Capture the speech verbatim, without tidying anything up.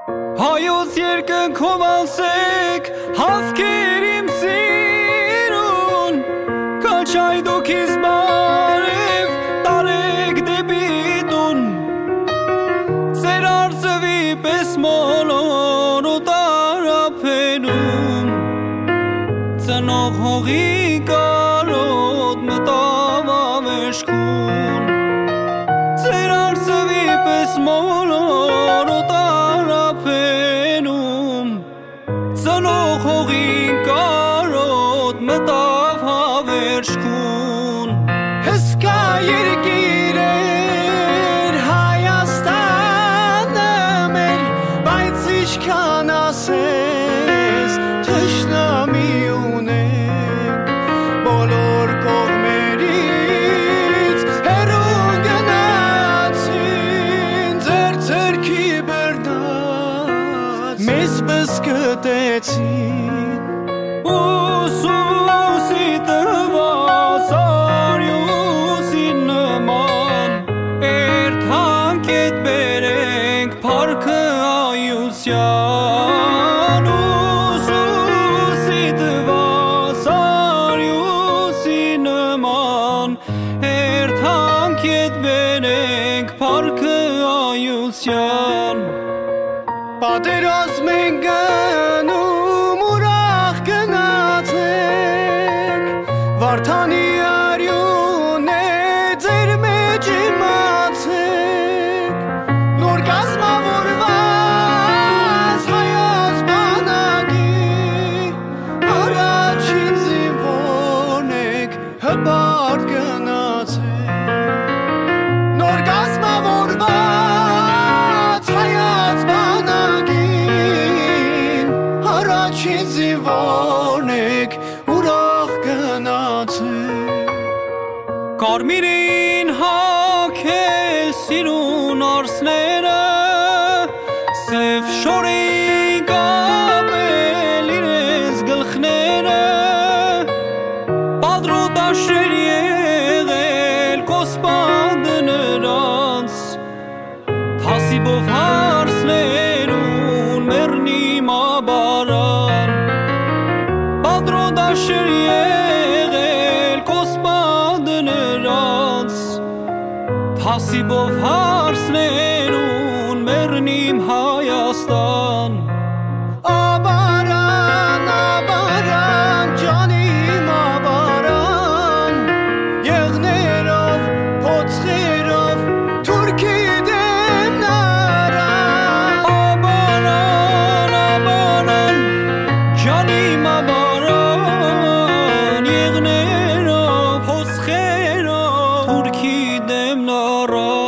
Հայոց երկնքով ասեք հավքեր իմ սիրուն Կաչայ դուք իզ բարև տարեք դեպի տուն Ձեր արծվի պես մոլոր ու տարապենում Ծնող հողի կարոտ մտավ ավեշքուն Ձեր արծվի պես մոլոր ու տարապենում Ծնող հողի կարոտ մտավ հավեշքուն Հսկա երկիր էր Հայաստանը մեր Բայց ինչքան ասես թշնամի ունենք Բոլոր կողմերից հեռու գնացին Ձեր ձեռքի բռնած մեզ բզկտեցին Ուսուսի տված արյուսի նման Երթանք ետ բերենք պարքը այուսյան Ուսուսի տված արյուսի նման Երթանք ետ բերենք պարքը այուսյան Պատերազմ ենք գնում ուրախ գնացեք Վարդանի արյուն է ձեր մեջ իմացեք Նոր կազմավորված հայոց բանակի Առաջին զինվորն եք հպարտ գնացեք Նոր կազմավորված հայոց բանակին Առաջին զինվորն եք ուրախ գնացեք Կարմիրին հագել սիրուն արսները Սև շորին կապել իրենց գլխները Պատրոտաշեր եղել կոսպանդը նրանց Թասիբով հարսներուն մեռնիմ աբարան Պատրոտաշեր եղել կոսպանդը նրանց Թասիբով հարսներուն մեռնիմ Հայաստան Աբարան, աբարան, ջանիմ աբարան Եղներով, փոցխերով, թուրքի դեմ նարան Աբարան, աբարան, ջանիմ աբարան Եղներով, փոցխերով, թուրքի դեմ նարան